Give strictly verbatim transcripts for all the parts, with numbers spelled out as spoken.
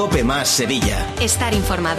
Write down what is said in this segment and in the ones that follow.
Cope Más Sevilla. Estar informado.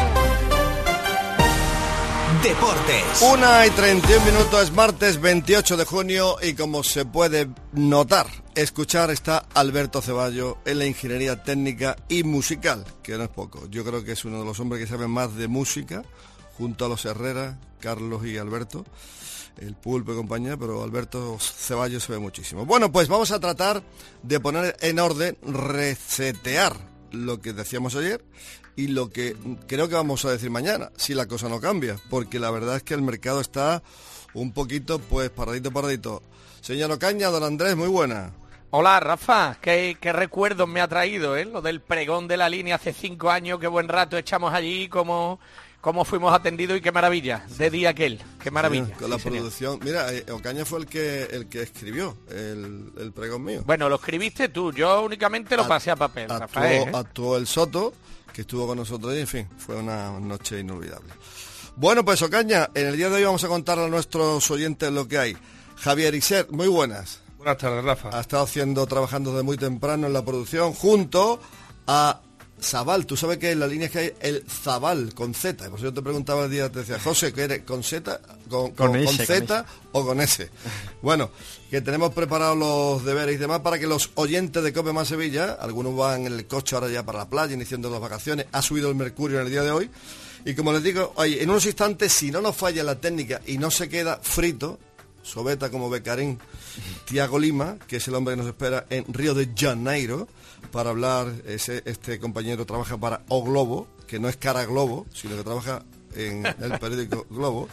Deportes. Una y treinta y un minutos, es martes veintiocho de junio y como se puede notar, escuchar, está Alberto Ceballos en la ingeniería técnica y musical, que no es poco. Yo creo que es uno de los hombres que saben más de música, junto a los Herrera, Carlos y Alberto, el Pulpo y compañía, pero Alberto Ceballos se ve muchísimo. Bueno, pues vamos a tratar de poner en orden, resetear lo que decíamos ayer y lo que creo que vamos a decir mañana, si la cosa no cambia, porque la verdad es que el mercado está un poquito, pues, paradito, paradito. Señor Ocaña, don Andrés, muy buena. Hola, Rafa, qué, qué recuerdos me ha traído, ¿eh? Lo del pregón de la línea hace cinco años, qué buen rato echamos allí, cómo, cómo fuimos atendidos y qué maravilla, de día aquel, qué maravilla. Sí, con la sí, producción, mira, eh, Ocaña fue el que el que escribió el, el pregón mío. Bueno, lo escribiste tú, yo únicamente lo pasé a papel, actuó, Rafael. ¿eh? Actuó el Soto, que estuvo con nosotros y, en fin, fue una noche inolvidable. Bueno, pues Ocaña, en el día de hoy vamos a contar a nuestros oyentes lo que hay. Javier Ixer, muy buenas. Buenas tardes, Rafa. Ha estado haciendo, trabajando desde muy temprano en la producción, junto a Zabal. Tú sabes que en la línea que hay el Zabal, con Z. Por eso yo te preguntaba el día, te decía, José, ¿qué eres? ¿Con Z? ¿Con, con, con, S, con Z con o con S? Bueno, que tenemos preparados los deberes y demás para que los oyentes de Cope Más Sevilla, algunos van en el coche ahora ya para la playa, iniciando las vacaciones, ha subido el mercurio en el día de hoy. Y como les digo, oye, en unos instantes, si no nos falla la técnica y no se queda frito, Sobeta como Becarín, Tiago Lima, que es el hombre que nos espera en Río de Janeiro, para hablar, ese, este compañero trabaja para O Globo, que no es Cara Globo, sino que trabaja en el periódico Globo,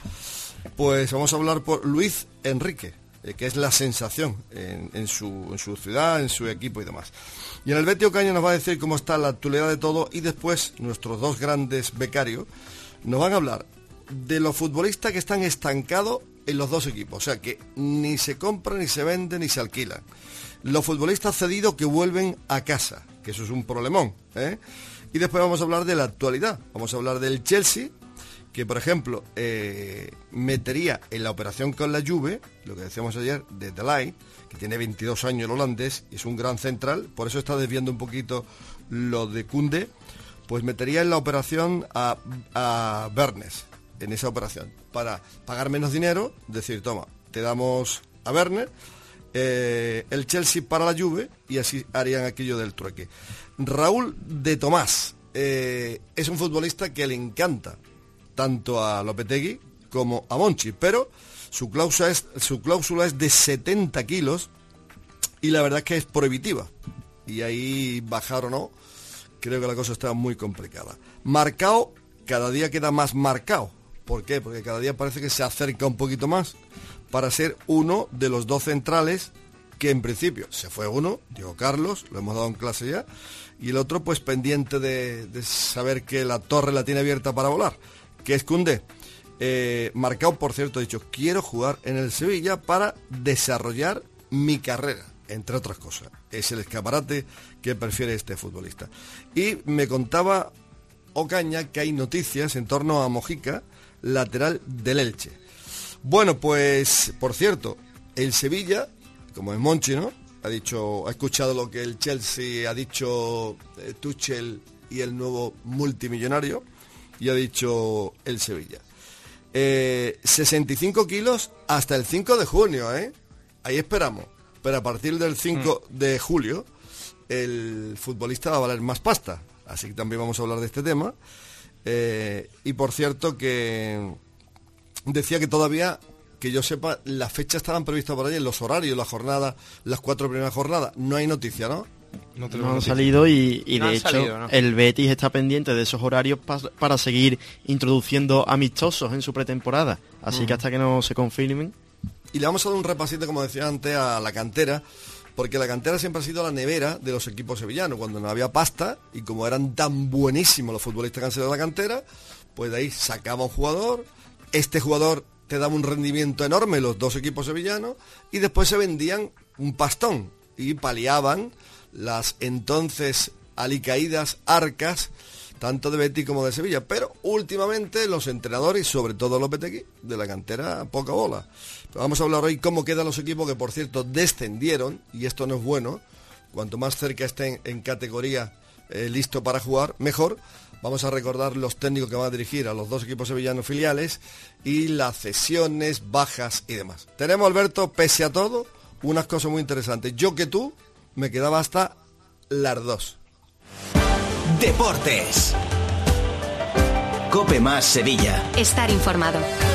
pues vamos a hablar por Luis Enrique, eh, que es la sensación en, en, su, en su ciudad, en su equipo y demás. Y en el Betty Ocaña nos va a decir cómo está la actualidad de todo y después nuestros dos grandes becarios nos van a hablar de los futbolistas que están estancados en los dos equipos, o sea que ni se compran, ni se venden, ni se alquilan. Los futbolistas cedidos que vuelven a casa, que eso es un problemón, ¿eh? Y después vamos a hablar de la actualidad, vamos a hablar del Chelsea, que por ejemplo eh, metería en la operación con la Juve, lo que decíamos ayer, de De Ligt, que tiene veintidós años el holandés, y es un gran central, por eso está desviando un poquito lo de Koundé, pues metería en la operación a, a Bernes, en esa operación, para pagar menos dinero, decir, toma, te damos a Werner, eh, el Chelsea para la Juve, y así harían aquello del trueque. Raúl de Tomás eh, es un futbolista que le encanta tanto a Lopetegui como a Monchi, pero su cláusula es, su cláusula es de setenta kilos y la verdad es que es prohibitiva, y ahí bajar o no, creo que la cosa está muy complicada. Marcao cada día queda más marcado. ¿Por qué? Porque cada día parece que se acerca un poquito más para ser uno de los dos centrales que en principio se fue uno, Diego Carlos, lo hemos dado en clase ya, y el otro pues pendiente de, de saber que la torre la tiene abierta para volar, que es Koundé. Eh, Marcao, por cierto, ha dicho, quiero jugar en el Sevilla para desarrollar mi carrera, entre otras cosas. Es el escaparate que prefiere este futbolista. Y me contaba Ocaña que hay noticias en torno a Mojica, lateral del Elche. Bueno, pues, por cierto, el Sevilla, como es Monchi, ¿no? Ha dicho, ha escuchado lo que el Chelsea ha dicho eh, Tuchel y el nuevo multimillonario, y ha dicho el Sevilla. Eh, sesenta y cinco kilos hasta el cinco de junio, ¿eh? Ahí esperamos. Pero a partir del cinco mm. de julio, el futbolista va a valer más pasta. Así que también vamos a hablar de este tema. Eh, y por cierto que decía que todavía, que yo sepa, las fechas estaban previstas por allí, los horarios, la jornada, las cuatro primeras jornadas. No hay noticia, ¿no? No, no han noticia. salido y, y no de hecho salido, ¿no? El Betis está pendiente de esos horarios pa, para seguir introduciendo amistosos en su pretemporada. Así uh-huh. que hasta que no se confirmen. Y le vamos a dar un repasito, como decía antes, a la cantera, porque la cantera siempre ha sido la nevera de los equipos sevillanos, cuando no había pasta, y como eran tan buenísimos los futbolistas que han salido de la cantera, pues de ahí sacaba un jugador, este jugador te daba un rendimiento enorme, los dos equipos sevillanos, y después se vendían un pastón, y paliaban las entonces alicaídas arcas, tanto de Betis como de Sevilla, pero últimamente los entrenadores, y sobre todo Lopetegui, de la cantera, poca bola. Pero vamos a hablar hoy cómo quedan los equipos que, por cierto, descendieron, y esto no es bueno, cuanto más cerca estén en categoría, eh, listo para jugar, mejor. Vamos a recordar los técnicos que van a dirigir a los dos equipos sevillanos filiales y las cesiones, bajas y demás. Tenemos, Alberto, pese a todo, unas cosas muy interesantes. Yo que tú me quedaba hasta las dos. Deportes. Cope Más Sevilla. Estar informado.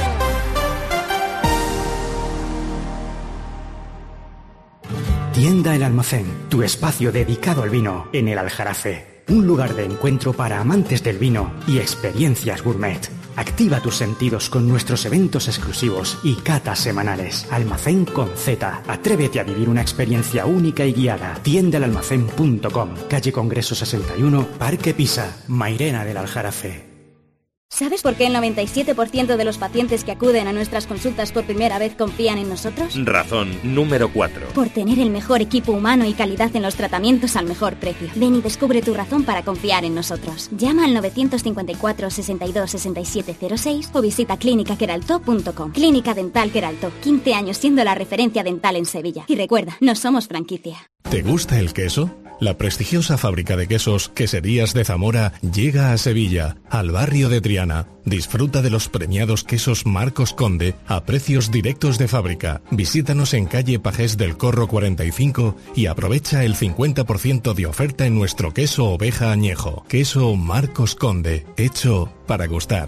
Tienda El Almacén, tu espacio dedicado al vino en el Aljarafe. Un lugar de encuentro para amantes del vino y experiencias gourmet. Activa tus sentidos con nuestros eventos exclusivos y catas semanales. Almacén con Z. Atrévete a vivir una experiencia única y guiada. tienda el almacén punto com. Calle Congreso sesenta y uno, Parque Pisa, Mairena del Aljarafe. ¿Sabes por qué el noventa y siete por ciento de los pacientes que acuden a nuestras consultas por primera vez confían en nosotros? Razón número cuatro. Por tener el mejor equipo humano y calidad en los tratamientos al mejor precio. Ven y descubre tu razón para confiar en nosotros. Llama al novecientos cincuenta y cuatro, sesenta y dos, sesenta y siete cero seis o visita clínica queraltó punto com. Clínica Dental Queraltó, quince años siendo la referencia dental en Sevilla. Y recuerda, no somos franquicia. ¿Te gusta el queso? La prestigiosa fábrica de quesos Queserías de Zamora llega a Sevilla, al barrio de Triana. Disfruta de los premiados quesos Marcos Conde a precios directos de fábrica. Visítanos en calle Pajés del Corro cuarenta y cinco y aprovecha el cincuenta por ciento de oferta en nuestro queso oveja añejo. Queso Marcos Conde, hecho para gustar.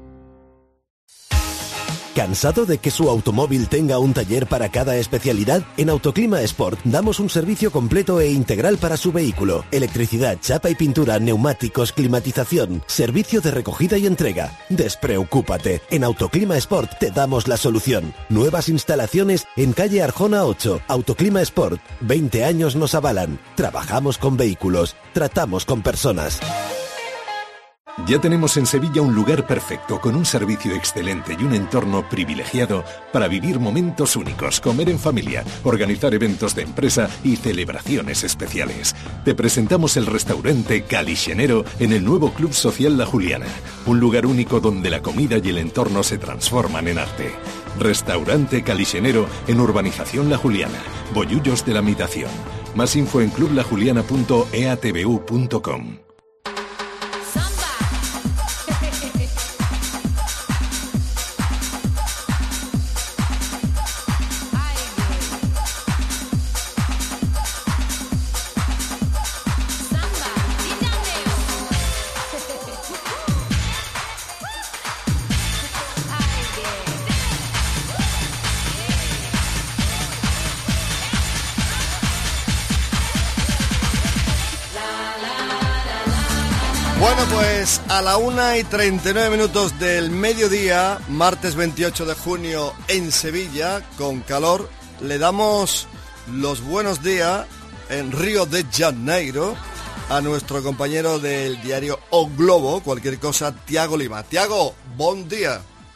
¿Cansado de que su automóvil tenga un taller para cada especialidad? En Autoclima Sport damos un servicio completo e integral para su vehículo. Electricidad, chapa y pintura, neumáticos, climatización, servicio de recogida y entrega. Despreocúpate, en Autoclima Sport te damos la solución. Nuevas instalaciones en calle Arjona ocho. Autoclima Sport, veinte años nos avalan. Trabajamos con vehículos, tratamos con personas. Ya tenemos en Sevilla un lugar perfecto, con un servicio excelente y un entorno privilegiado para vivir momentos únicos, comer en familia, organizar eventos de empresa y celebraciones especiales. Te presentamos el restaurante Calixenero en el nuevo Club Social La Juliana, un lugar único donde la comida y el entorno se transforman en arte. Restaurante Calixenero en Urbanización La Juliana, Bollullos de la Mitación. Más info en club la juliana punto e a t v u punto com. Bueno, pues a la una y treinta y nueve minutos del mediodía, martes veintiocho de junio en Sevilla, con calor, le damos los buenos días en Río de Janeiro a nuestro compañero del diario O Globo, cualquier cosa, Tiago Lima. Tiago, buen día.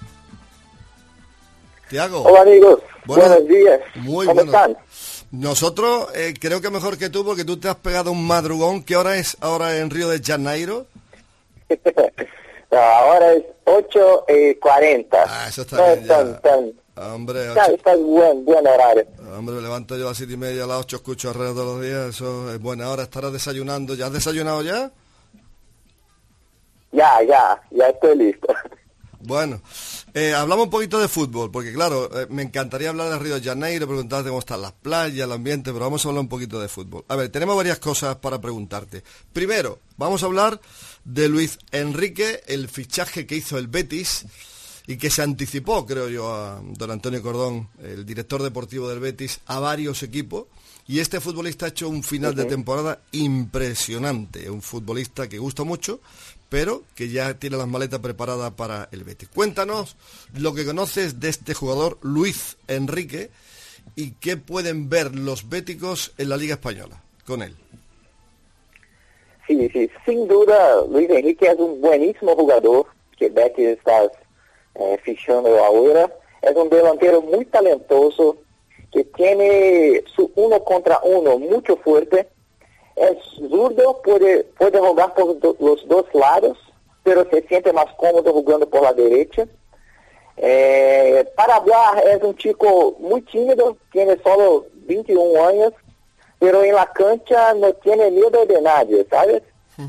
Tiago. Hola amigos, buenos, buenos días. Muy ¿Cómo buenos. están? Nosotros eh, creo que mejor que tú, porque tú te has pegado un madrugón. ¿Qué hora es ahora en Río de Janeiro? Ahora es ocho y cuarenta. Ah, eso está no, bien están, ya. están, Hombre, está, ocho... está buen, buen horario. Hombre, me levanto yo a las siete y media, a las ocho escucho arreo todos los días. Eso es buena hora. Estarás desayunando. ¿Ya has desayunado ya? Ya, ya, ya estoy listo. Bueno, eh, hablamos un poquito de fútbol, porque claro, eh, me encantaría hablar de Río de Janeiro, preguntarte cómo están las playas, el ambiente, pero vamos a hablar un poquito de fútbol. A ver, tenemos varias cosas para preguntarte. Primero, vamos a hablar de Luis Enrique, el fichaje que hizo el Betis y que se anticipó, creo yo, a don Antonio Cordón, el director deportivo del Betis, a varios equipos. Y este futbolista ha hecho un final uh-huh. de temporada impresionante, un futbolista que gusta mucho, pero que ya tiene las maletas preparadas para el Betis. Cuéntanos lo que conoces de este jugador, Luis Enrique, y qué pueden ver los béticos en la Liga Española con él. Sí, sí, sin duda, Luis Enrique es un buenísimo jugador que Betis está eh, fichando ahora. Es un delantero muy talentoso, que tiene su uno contra uno mucho fuerte. Es zurdo, puede, puede jugar por do, los dos lados, pero se siente más cómodo jugando por la derecha. Eh, para hablar, es un chico muy tímido, tiene solo veintiún años, pero en la cancha no tiene miedo de nadie, ¿sabes?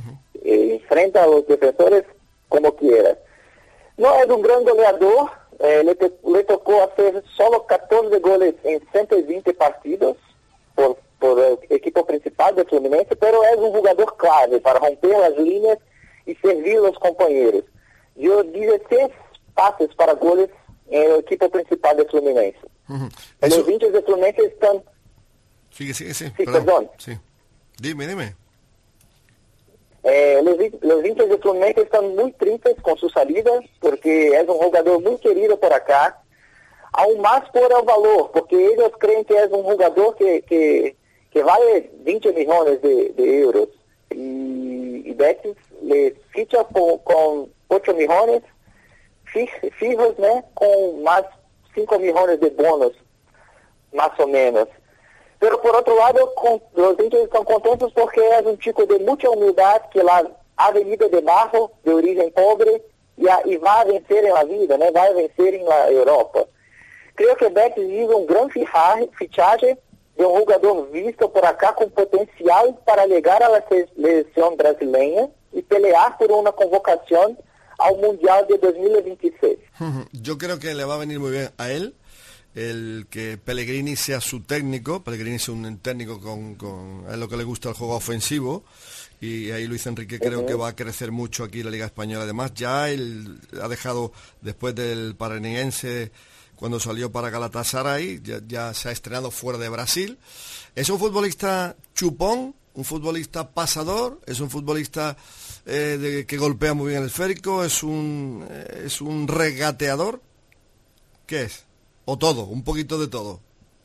eh, enfrenta a los defensores como quiera. No es un gran goleador, eh, le, te, le tocó hacer solo catorce goles en ciento veinte partidos por, por el equipo principal de Fluminense, pero es un jugador clave para romper las líneas y servir a los compañeros. Dio dieciséis pases para goles en el equipo principal de Fluminense. Uh-huh. Los hinchas de Fluminense están... Sigue, sigue, sí. Sí, perdón. perdón. Sí. Dime, dime. Eh, los, los hinchas de Fluminense están muy tristes con su salida porque es un jugador muy querido por acá, aún más por el valor, porque ellos creen que es un jugador que, que, que vale veinte millones de, de euros y, y Betis le ficha con, con ocho millones fijos, ¿no? Con más cinco millones de bonos, más o menos. Pero por otro lado, con, los hinchas están contentos porque es un chico de mucha humildad que la, ha venido de abajo, de origen pobre, y, a, y va a vencer en la vida, ¿no? Va a vencer en la Europa. Creo que Betis hizo un gran fichaje, fichaje de un jugador visto por acá con potencial para llegar a la selección brasileña y pelear por una convocación al Mundial de dos mil veintiséis. Yo creo que le va a venir muy bien a él el que Pellegrini sea su técnico. Pellegrini es un técnico con, con a lo que le gusta el juego ofensivo, y ahí Luis Enrique creo uh-huh. que va a crecer mucho aquí en la Liga Española. Además, ya él ha dejado, después del Paranaense, cuando salió para Galatasaray, ya, ya se ha estrenado fuera de Brasil. Es un futbolista chupón, un futbolista pasador, es un futbolista eh, de, que golpea muy bien el esférico, es un, eh, es un regateador. ¿Qué es? O todo, un poquito de todo.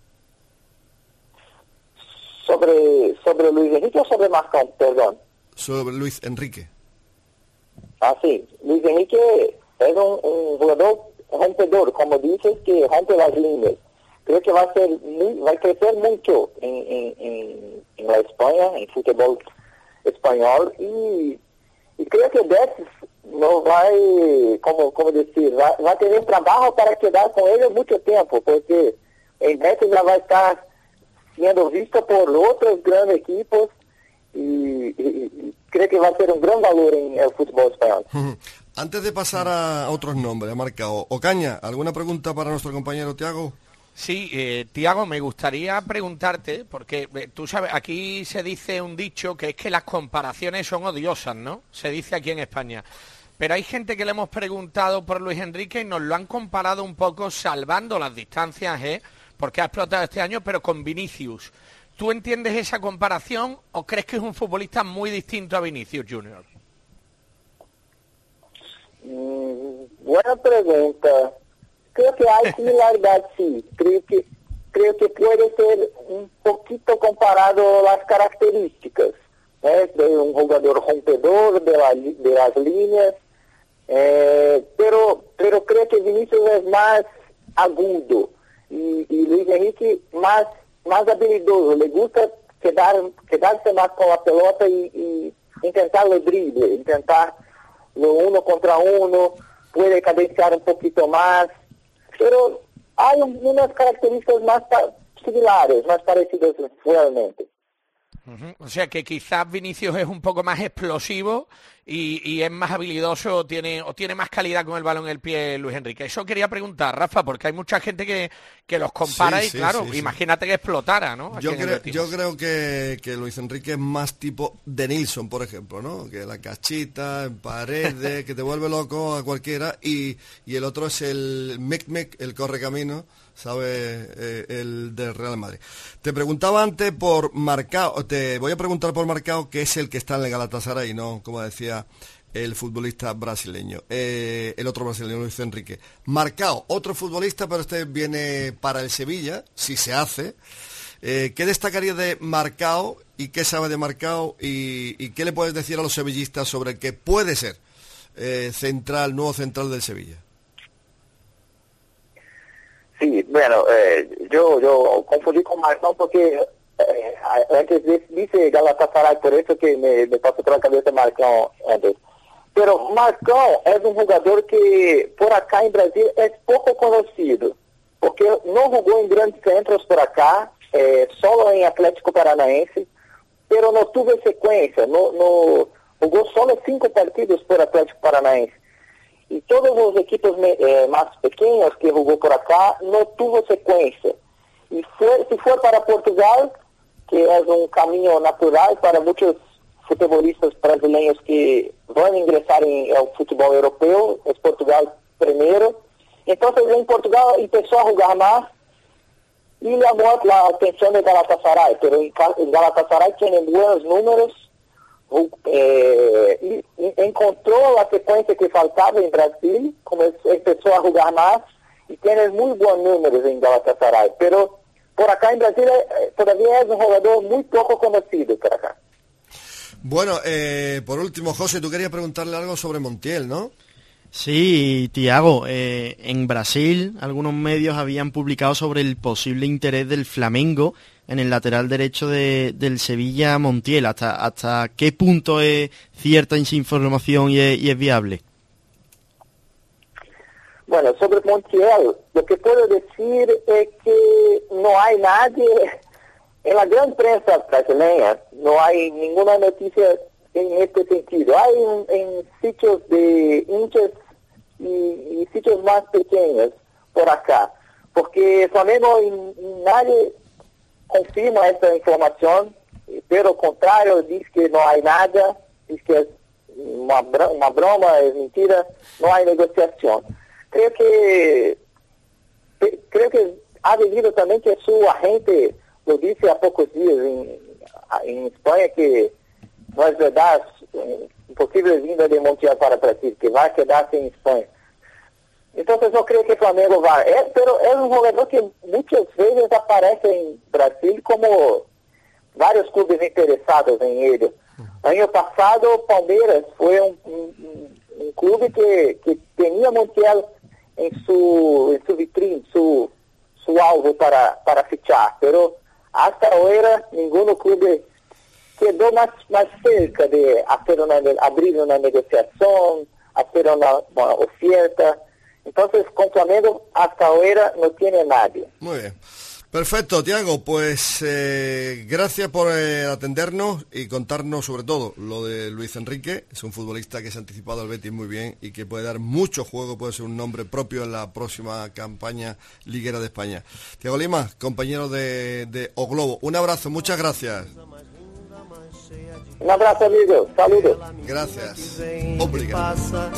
Sobre sobre Luis Enrique o sobre Marcão, perdón. Sobre Luis Enrique. Ah, sí. Luis Enrique es un, un jugador rompedor, como dices, que rompe las líneas. Creo que va a ser muy, va a crecer mucho en, en, en, en la España, en fútbol español, y, y creo que Betis no va, como, como decir, va, va a tener trabajo para quedar con ellos mucho tiempo, porque en Betis ya va a estar siendo visto por otros grandes equipos y, y, y creo que va a ser un gran valor en el fútbol español. Antes de pasar a otros nombres, ha marcado Ocaña, ¿alguna pregunta para nuestro compañero Tiago? Sí, eh, Tiago, me gustaría preguntarte, porque eh, tú sabes, aquí se dice un dicho que es que las comparaciones son odiosas, ¿no? Se dice aquí en España. Pero hay gente que le hemos preguntado por Luis Enrique y nos lo han comparado un poco, salvando las distancias, ¿eh? Porque ha explotado este año, pero con Vinicius. ¿Tú entiendes esa comparación o crees que es un futbolista muy distinto a Vinicius Junior? Mm, buena pregunta. Creo que hay similaridad, sí. Creo que creo que puede ser un poquito comparado las características, ¿eh? De un jugador rompedor de, la, de las líneas, eh, pero pero creo que Vinicius es más agudo y, y Luis Enrique más más habilidoso. Le gusta quedar quedarse más con la pelota y, y intentar el drible, intentar lo uno contra uno, puede cadenciar un poquito más. Pero hay unas características más similares, más parecidas realmente. Uh-huh. O sea que quizás Vinicius es un poco más explosivo y, y es más habilidoso o tiene, o tiene más calidad con el balón en el pie Luis Enrique. Eso quería preguntar, Rafa, porque hay mucha gente que, que los compara sí, y sí, claro, sí, imagínate sí. que explotara, ¿no? Yo, cre- yo creo que, que Luis Enrique es más tipo de Nilsson, por ejemplo, ¿no? Que la cachita, en paredes, que te vuelve loco a cualquiera, y, y el otro es el Mec-Mec, el correcamino, ¿sabe? Eh, el del Real Madrid. Te preguntaba antes por Marcao, te voy a preguntar por Marcao, que es el que está en el Galatasaray, ¿no? Como decía el futbolista brasileño, eh, el otro brasileño, Luis Enrique. Marcao, otro futbolista, pero este viene para el Sevilla, si se hace. Eh, ¿Qué destacaría de Marcao y qué sabe de Marcao y, y qué le puedes decir a los sevillistas sobre que puede ser eh, central, nuevo central del Sevilla? Sí, bueno, eh, yo yo confundí con Marcao porque eh, antes dice Galatasaray, por eso que me, me pasó por la cabeza Marcao antes. Pero Marcao es un jugador que por acá en Brasil es poco conocido, porque no jugó en grandes centros por acá, eh, solo en Atlético Paranaense, pero no tuvo secuencia, no, no, jugó solo cinco partidos por Atlético Paranaense. Y todos los equipos eh, más pequeños que jugó por acá no tuvo secuencia. Y fue, si fue para Portugal, que es un camino natural para muchos futbolistas brasileños que van a ingresar en el fútbol europeo, es Portugal primero. Entonces en Portugal empezó a jugar más y llamó la atención de Galatasaray, pero en Galatasaray tiene buenos números. Eh, y, y encontró la secuencia que faltaba en Brasil, como es, empezó a jugar más y tiene muy buenos números en Galatasaray, pero por acá en Brasil eh, todavía es un jugador muy poco conocido por acá. Bueno, eh, por último, José, tú querías preguntarle algo sobre Montiel, ¿no? Sí, Tiago, eh, en Brasil algunos medios habían publicado sobre el posible interés del Flamengo en el lateral derecho de, del Sevilla, Montiel. ¿Hasta, hasta qué punto es cierta esa información y es, y es viable? Bueno, sobre Montiel, lo que puedo decir es que no hay nadie, en la gran prensa brasileña, no hay ninguna noticia en este sentido. Hay en, en sitios de hinchas y, y sitios más pequeños por acá, porque Flamengo nadie confirma esta información, pero al contrario, dice que no hay nada, dice que es una, una broma, es mentira, no hay negociación. Creo que creo que ha debido también que su agente lo dice a pocos días en, en España que no es verdad, imposible vinda de Montiel para Brasil, que va a quedarse en España. Entonces no creo que Flamengo va, es, pero es un jugador que muchas veces aparece en Brasil como varios clubes interesados en él. Año pasado Palmeiras fue un, un, un club que, que tenía Montiel en su, en su vitrine, su, su alvo para, para fichar, pero hasta ahora ningún club quedó más, más cerca de hacer una, abrir una negociación, hacer una, una oferta. Entonces, con Flamengo hasta ahora no tiene nadie. Muy bien. Perfecto, Tiago, pues eh, gracias por eh, atendernos y contarnos sobre todo lo de Luis Enrique. Es un futbolista que se ha anticipado al Betis muy bien y que puede dar mucho juego, puede ser un nombre propio en la próxima campaña liguera de España. Tiago Lima, compañero de, de O Globo, un abrazo, muchas gracias. Un abrazo, amigo. Saludos. Gracias. Obrigado.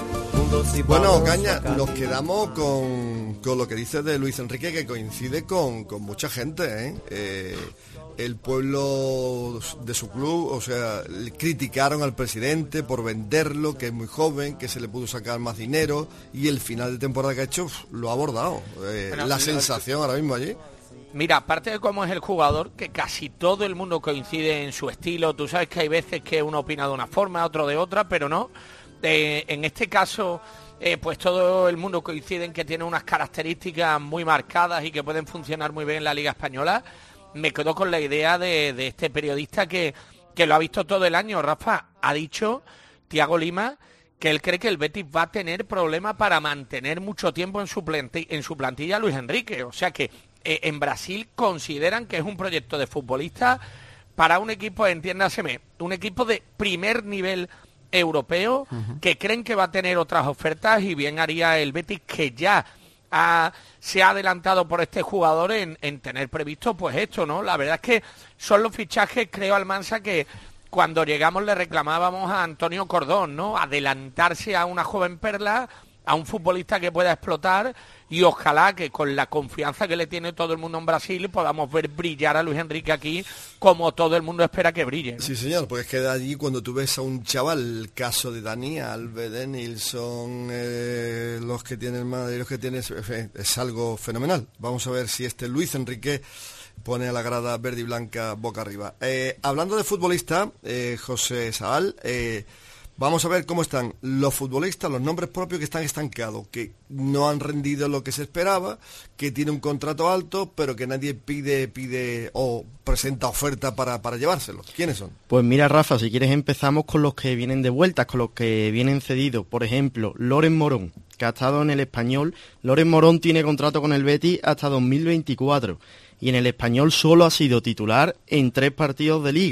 Bueno, Caña, nos quedamos con, con lo que dices de Luis Enrique, que coincide con, con mucha gente, ¿eh? Eh, el pueblo de su club, o sea, criticaron al presidente por venderlo, que es muy joven, que se le pudo sacar más dinero, y el final de temporada que ha hecho uf, lo ha abordado. Eh, bueno, la sensación ahora mismo allí. Mira, aparte de cómo es el jugador, que casi todo el mundo coincide en su estilo. Tú sabes que hay veces que uno opina de una forma, otro de otra, pero no. Eh, en este caso, eh, pues todo el mundo coincide en que tiene unas características muy marcadas y que pueden funcionar muy bien en la Liga Española. Me quedo con la idea de, de este periodista que, que lo ha visto todo el año. Rafa, ha dicho Tiago Lima que él cree que el Betis va a tener problemas para mantener mucho tiempo en su plantilla, en su plantilla a Luis Enrique. O sea que eh, en Brasil consideran que es un proyecto de futbolista para un equipo, entiéndaseme, un equipo de primer nivel europeo, uh-huh, que creen que va a tener otras ofertas, y bien haría el Betis, que ya ha, se ha adelantado por este jugador en, en tener previsto pues esto, ¿no? La verdad es que son los fichajes, creo, Almansa, que cuando llegamos le reclamábamos a Antonio Cordón, ¿no? Adelantarse a una joven perla, a un futbolista que pueda explotar, y ojalá que con la confianza que le tiene todo el mundo en Brasil podamos ver brillar a Luis Enrique aquí como todo el mundo espera que brille, ¿no? Sí, señor, porque es que de allí cuando tú ves a un chaval, el caso de Dani Alves, de Nilsson, eh, los que tienen Madrid, los que tienen, es algo fenomenal. Vamos a ver si este Luis Enrique pone a la grada verde y blanca boca arriba. Eh, hablando de futbolista, eh, José Saal, eh, vamos a ver cómo están los futbolistas, los nombres propios que están estancados, que no han rendido lo que se esperaba, que tiene un contrato alto, pero que nadie pide pide o presenta oferta para, para llevárselos. ¿Quiénes son? Pues mira, Rafa, si quieres empezamos con los que vienen de vuelta, con los que vienen cedidos. Por ejemplo, Loren Morón, que ha estado en el Español. Loren Morón tiene contrato con el Betis hasta dos mil veinticuatro y en el Español solo ha sido titular en tres partidos de Liga.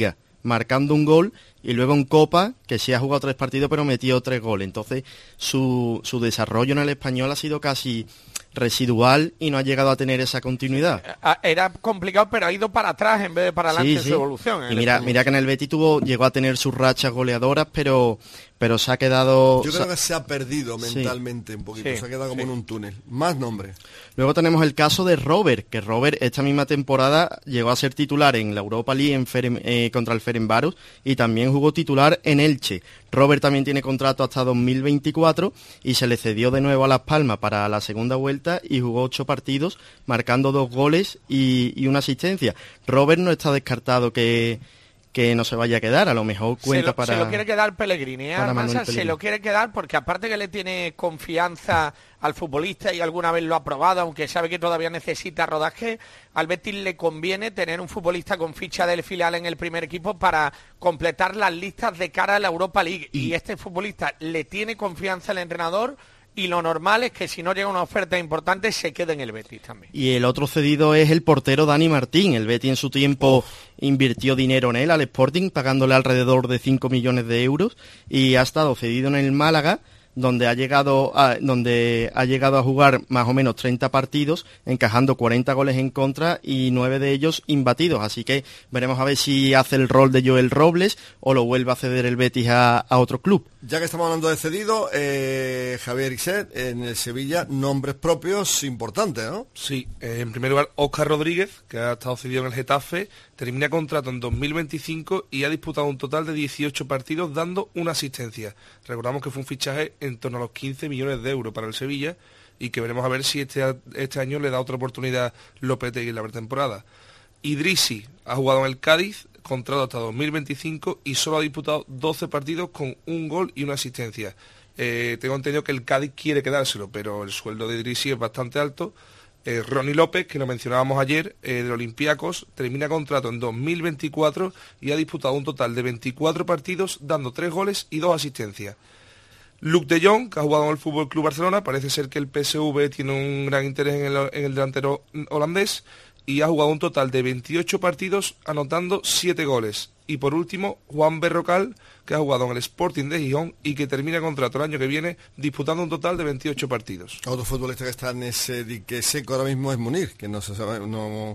marcando un gol, y luego en Copa, que sí ha jugado tres partidos pero metió tres goles. Entonces su, su desarrollo en el Español ha sido casi residual y no ha llegado a tener esa continuidad. Era complicado, pero ha ido para atrás en vez de para adelante, sí, en sí. su evolución. Y mira, mira que en el Betis tuvo, llegó a tener sus rachas goleadoras, pero pero se ha quedado... Yo creo que se ha perdido mentalmente sí. un poquito, sí. se ha quedado como sí. en un túnel. Más nombres. Luego tenemos el caso de Robert, que Robert esta misma temporada llegó a ser titular en la Europa League en Feren, eh, contra el Ferencváros y también jugó titular en Elche. Robert también tiene contrato hasta dos mil veinticuatro y se le cedió de nuevo a Las Palmas para la segunda vuelta y jugó ocho partidos, marcando dos goles y, y una asistencia. Robert no está descartado que... que no se vaya a quedar, a lo mejor cuenta se lo, para... Se lo quiere quedar Pellegrini, ¿eh? Almansa se lo quiere quedar porque aparte que le tiene confianza al futbolista y alguna vez lo ha probado, aunque sabe que todavía necesita rodaje, al Betis le conviene tener un futbolista con ficha del filial en el primer equipo para completar las listas de cara a la Europa League. Y, y este futbolista le tiene confianza al entrenador, y lo normal es que si no llega una oferta importante se quede en el Betis también. Y el otro cedido es el portero Dani Martín. El Betis en su tiempo Uf. invirtió dinero en él al Sporting, pagándole alrededor de cinco millones de euros, y ha estado cedido en el Málaga, donde ha llegado a, donde ha llegado a jugar más o menos treinta partidos, encajando cuarenta goles en contra y nueve de ellos imbatidos. Así que veremos a ver si hace el rol de Joel Robles o lo vuelve a ceder el Betis a, a otro club. Ya que estamos hablando de cedido, eh, Javier Ixet, en el Sevilla, nombres propios importantes, ¿no? Sí, eh, en primer lugar, Óscar Rodríguez, que ha estado cedido en el Getafe, termina contrato en dos mil veinticinco y ha disputado un total de dieciocho partidos dando una asistencia. Recordamos que fue un fichaje en torno a los quince millones de euros para el Sevilla y que veremos a ver si este, este año le da otra oportunidad Lopetegui en la pretemporada. Idrissi ha jugado en el Cádiz, contrato hasta dos mil veinticinco y solo ha disputado doce partidos con un gol y una asistencia. Eh, tengo entendido que el Cádiz quiere quedárselo, pero el sueldo de Idrissi es bastante alto. Eh, Ronnie López, que lo mencionábamos ayer, eh, del Olympiacos, termina contrato en dos mil veinticuatro y ha disputado un total de veinticuatro partidos, dando tres goles y dos asistencias. Luuk de Jong, que ha jugado en el F C Barcelona, parece ser que el P S V tiene un gran interés en el, en el delantero holandés, y ha jugado un total de veintiocho partidos, anotando siete goles. Y por último, Juan Berrocal, que ha jugado en el Sporting de Gijón y que termina contrato el año que viene, disputando un total de veintiocho partidos. Otro futbolista que está en ese dique seco ahora mismo es Munir, que no se sabe, no,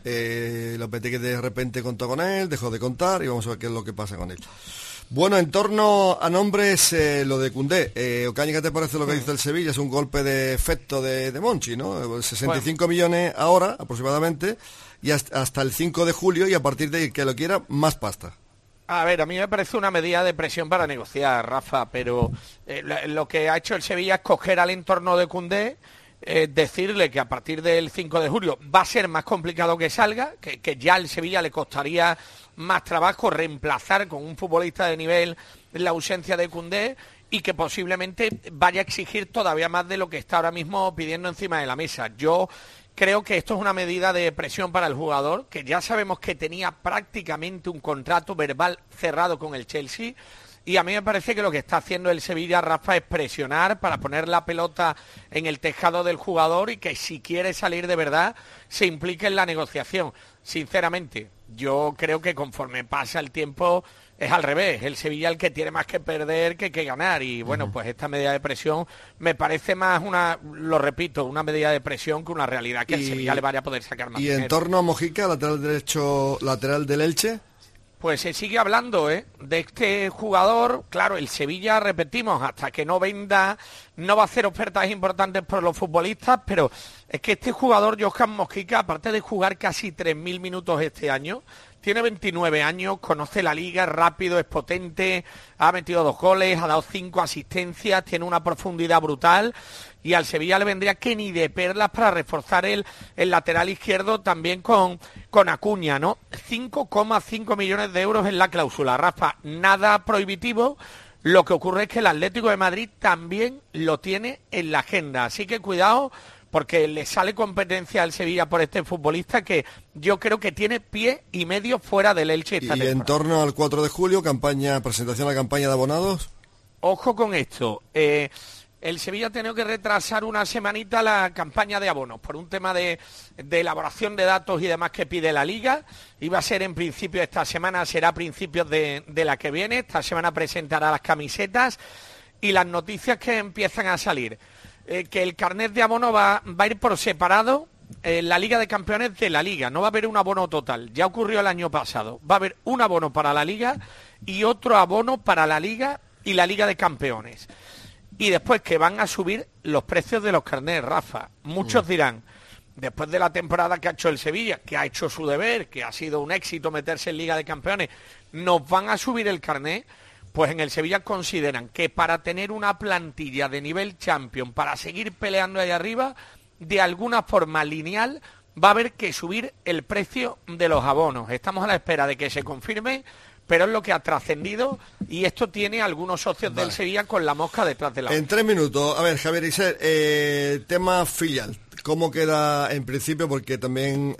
eh, Lopetegui de repente contó con él, dejó de contar y vamos a ver qué es lo que pasa con él. Bueno, en torno a nombres, eh, lo de Koundé, eh, Ocaña, ¿qué te parece lo que dice el Sevilla? Es un golpe de efecto de, de Monchi, ¿no? sesenta y cinco bueno. millones ahora, aproximadamente, y hasta, hasta el cinco de julio, y a partir de que lo quiera, más pasta. A ver, a mí me parece una medida de presión para negociar, Rafa, pero eh, lo que ha hecho el Sevilla es coger al entorno de Koundé, eh, decirle que a partir del cinco de julio va a ser más complicado que salga, que, que ya al Sevilla le costaría más trabajo reemplazar con un futbolista de nivel la ausencia de Koundé, y que posiblemente vaya a exigir todavía más de lo que está ahora mismo pidiendo encima de la mesa. Yo creo que esto es una medida de presión para el jugador, que ya sabemos que tenía prácticamente un contrato verbal cerrado con el Chelsea, y a mí me parece que lo que está haciendo el Sevilla, Rafa, es presionar para poner la pelota en el tejado del jugador y que si quiere salir de verdad se implique en la negociación. Sinceramente, yo creo que conforme pasa el tiempo es al revés, el Sevilla el que tiene más que perder que que ganar, y bueno, uh-huh. pues esta medida de presión me parece más una, lo repito, una medida de presión que una realidad que y, el Sevilla le vaya a poder sacar más ¿Y dinero. En torno a Mojica, lateral derecho, lateral del Elche? Pues se sigue hablando ¿eh? de este jugador. Claro, el Sevilla, repetimos, hasta que no venda, no va a hacer ofertas importantes por los futbolistas, pero es que este jugador, Johan Mojica, aparte de jugar casi tres mil minutos este año, tiene veintinueve años, conoce la liga, es rápido, es potente, ha metido dos goles, ha dado cinco asistencias, tiene una profundidad brutal, y al Sevilla le vendría que ni de perlas para reforzar el, el lateral izquierdo también con, con Acuña, ¿no? cinco coma cinco millones de euros en la cláusula, Rafa, nada prohibitivo. Lo que ocurre es que el Atlético de Madrid también lo tiene en la agenda, así que cuidado, porque le sale competencia al Sevilla por este futbolista que yo creo que tiene pie y medio fuera del Elche esta temporada. Y en torno al cuatro de julio, campaña, presentación a la campaña de abonados. Ojo con esto, eh, el Sevilla ha tenido que retrasar una semanita la campaña de abonos por un tema de, de elaboración de datos y demás que pide la Liga. Iba a ser en principio esta semana, será a principios de, de la que viene. Esta semana presentará las camisetas y las noticias que empiezan a salir. Eh, que el carnet de abono va, va a ir por separado en la Liga de Campeones de la Liga. No va a haber un abono total. Ya ocurrió el año pasado. Va a haber un abono para la Liga y otro abono para la Liga y la Liga de Campeones. Y después que van a subir los precios de los carnets, Rafa. Muchos dirán, después de la temporada que ha hecho el Sevilla, que ha hecho su deber, que ha sido un éxito meterse en Liga de Campeones, ¿nos van a subir el carnet? Pues en el Sevilla consideran que para tener una plantilla de nivel Champions, para seguir peleando ahí arriba, de alguna forma lineal, va a haber que subir el precio de los abonos. Estamos a la espera de que se confirme, pero es lo que ha trascendido y esto tiene algunos socios vale. del Sevilla con la mosca detrás de la En tres minutos, a ver, Javier Iser, eh, tema filial, ¿cómo queda en principio? Porque también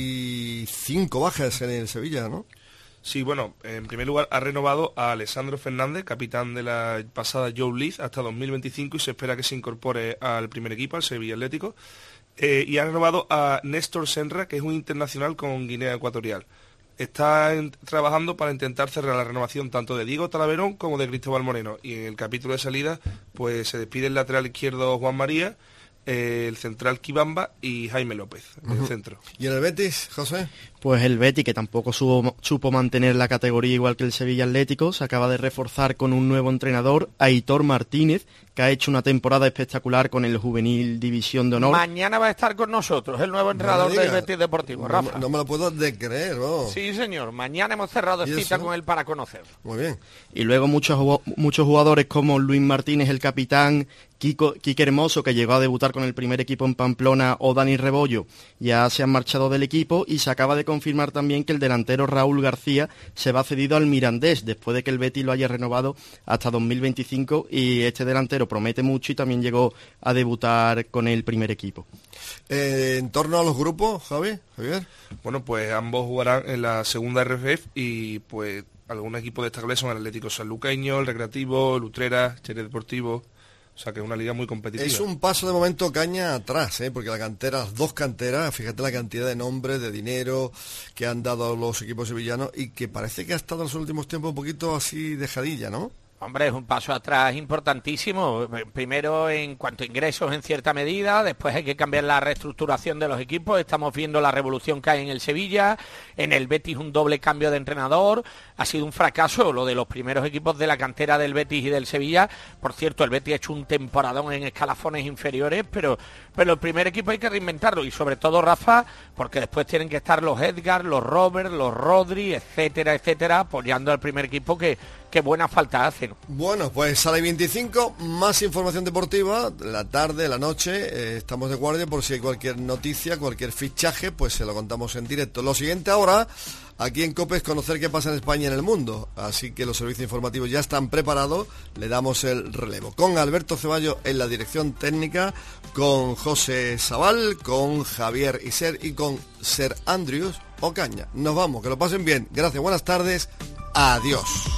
hay cinco bajas en el Sevilla, ¿no? Sí, bueno, en primer lugar ha renovado a Alessandro Fernández, capitán de la pasada Youth League, hasta dos mil veinticinco y se espera que se incorpore al primer equipo, al Sevilla Atlético. Eh, y ha renovado a Néstor Senra, que es un internacional con Guinea Ecuatorial. Está en, trabajando para intentar cerrar la renovación tanto de Diego Talaverón como de Cristóbal Moreno. Y en el capítulo de salida, pues se despide el lateral izquierdo Juan María, eh, el central Kibamba y Jaime López, en el uh-huh. centro. ¿Y en el Betis, José? Pues el Betis, que tampoco supo, supo mantener la categoría igual que el Sevilla Atlético, se acaba de reforzar con un nuevo entrenador, Aitor Martínez, que ha hecho una temporada espectacular con el Juvenil División de Honor. Mañana va a estar con nosotros el nuevo entrenador no del Betis Deportivo, Rafa. No, no me lo puedo de creer, ¿no? Sí, señor. Mañana hemos cerrado cita eso? con él para conocerlo. Muy bien. Y luego muchos, muchos jugadores como Luis Martínez, el capitán, Kiko, Quique Hermoso, que llegó a debutar con el primer equipo en Pamplona, o Dani Rebollo, ya se han marchado del equipo y se acaba de confirmar también que el delantero Raúl García se va cedido al Mirandés, después de que el Betis lo haya renovado hasta dos mil veinticinco y este delantero promete mucho y también llegó a debutar con el primer equipo. Eh, en torno a los grupos, Javi, Javier. Bueno, pues ambos jugarán en la segunda R F F y pues algunos equipos destacables son el Atlético Sanluqueño, el Recreativo, el Utrera, Xerez Deportivo. O sea que es una liga muy competitiva. Es un paso de momento caña atrás, ¿eh? Porque la cantera, las dos canteras, fíjate la cantidad de nombres, de dinero que han dado los equipos sevillanos y que parece que ha estado en los últimos tiempos un poquito así dejadilla, ¿no? Hombre, es un paso atrás importantísimo. Primero en cuanto a ingresos en cierta medida, después hay que cambiar la reestructuración de los equipos. Estamos viendo la revolución que hay en el Sevilla, en el Betis un doble cambio de entrenador. Ha sido un fracaso lo de los primeros equipos de la cantera del Betis y del Sevilla. Por cierto, el Betis ha hecho un temporadón en escalafones inferiores, pero, pero el primer equipo hay que reinventarlo y sobre todo, Rafa, porque después tienen que estar los Edgar, los Robert, los Rodri, etcétera, etcétera, apoyando al primer equipo que, que buena falta hacen. Bueno, pues sale veinticinco, más información deportiva, la tarde, la noche, eh, estamos de guardia por si hay cualquier noticia, cualquier fichaje, pues se lo contamos en directo. Lo siguiente ahora, aquí en COPE, es conocer qué pasa en España y en el mundo, así que los servicios informativos ya están preparados, le damos el relevo. Con Alberto Ceballos en la dirección técnica, con José Sabal, con Javier Iser y con Sir Andrews Ocaña. Nos vamos, que lo pasen bien, gracias, buenas tardes, adiós.